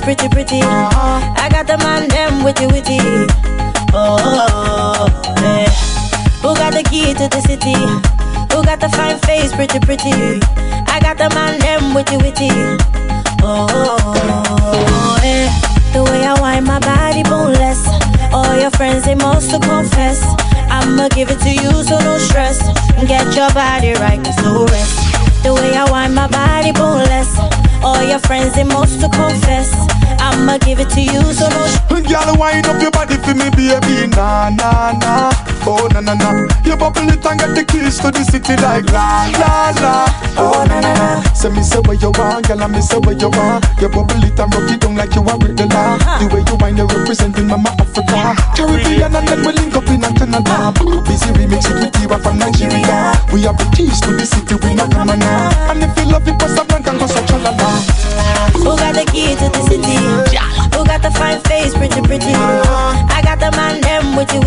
pretty. I got the man them witty. Oh, yeah. Who got the key to the city? Who got the fine face, pretty? I got the man them witty. Oh, yeah. The way I wind my body boneless. All your friends, they must to confess. I'ma give it to you, so no stress. Get your body right, cause no rest. The way I wind my body boneless. All your friends, they must to confess. I'ma give it to you, so no stress. Girl, wind up your body for me, baby. Nah. Oh, na. You bubble it and get the keys to the city like la. Oh, na. Say me say what you want, girl, and me say what you want. You bubble it and rock it down like you are with the law. The way you wind, you representing Mama Africa. Caribbean and then we link up in Canada. Busy remix it with Tiwa from Nigeria. We have the keys to the city, we not come now. And if you love it, pass a blank and go such a la. Who got the key to the city? Who got the fine face, pretty? I got the man them witty.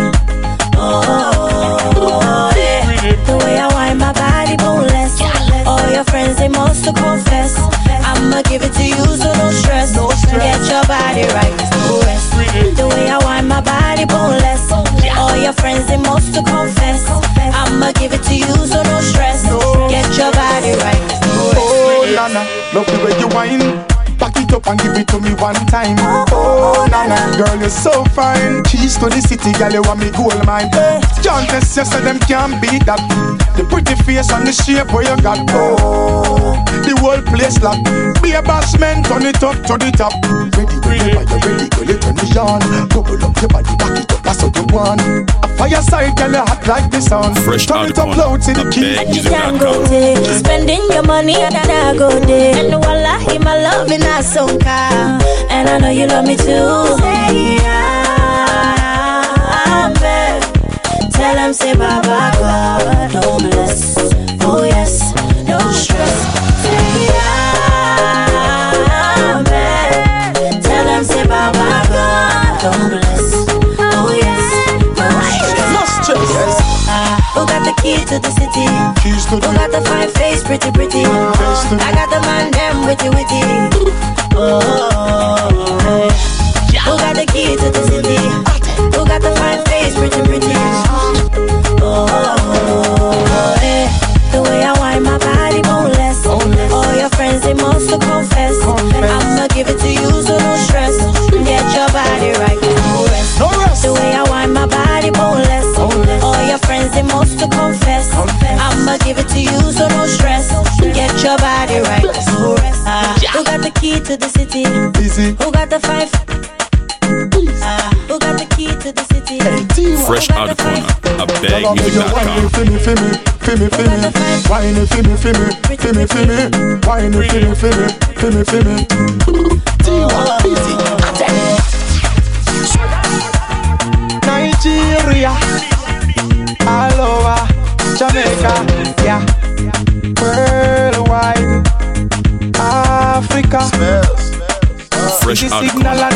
Oh, yeah. The way I wind my body boneless. All your friends, they must to confess. I'ma give it to you, so no stress. Get your body right, no rest. The way I wind my body boneless. All your friends, they must to confess. I'ma give it to you, so no stress. Get your body right, no rest. Oh, Nana, love the way you whine. Back it up and give it to me one time. Oh, Nana, girl, you're so fine. Keys to the city, girl, you want me gold mine. John Tess, you say them can't beat that. The pretty face and the shape where you got. Oh, the whole place locked. Be a boss man, turn it up to the top. Ready, whenever you're ready, girl, you turn it on. Bubble up your body, back it up, that's what you want. A fireside, girl, you hot like the sun. Fresh turn it up loud, see the key. Spending your money and I go there. And wallahi, my love in a song car. And I know you love me too. Say amen. Tell them say Baba God, no bless. Oh yes, no stress. Say amen. Tell them say Baba God, no bless. Oh yes, no stress. Who got the key to the city? Who got the fine face, pretty? I got the man them witty. Oh, who got the key to the city? Who got the fine face, pretty? Oh, yeah. The way I wind my body boneless. All your friends, they must to confess. I'ma give it to you, so no stress. Get your body right, no rest. The way I wind my body boneless. All your friends, they must to confess. I'ma give it to you, so no stress. Get your body right, no rest. Who got the key to the city? Easy. Who got the five? Who got the key to the city? Fresh out of corner, a bag music.com. Wine it for me. Wine it for me. Wine it for me. Tiwa, busy. Nigeria, all over Jamaica, yeah. Worldwide, Africa. Fresh out of corner,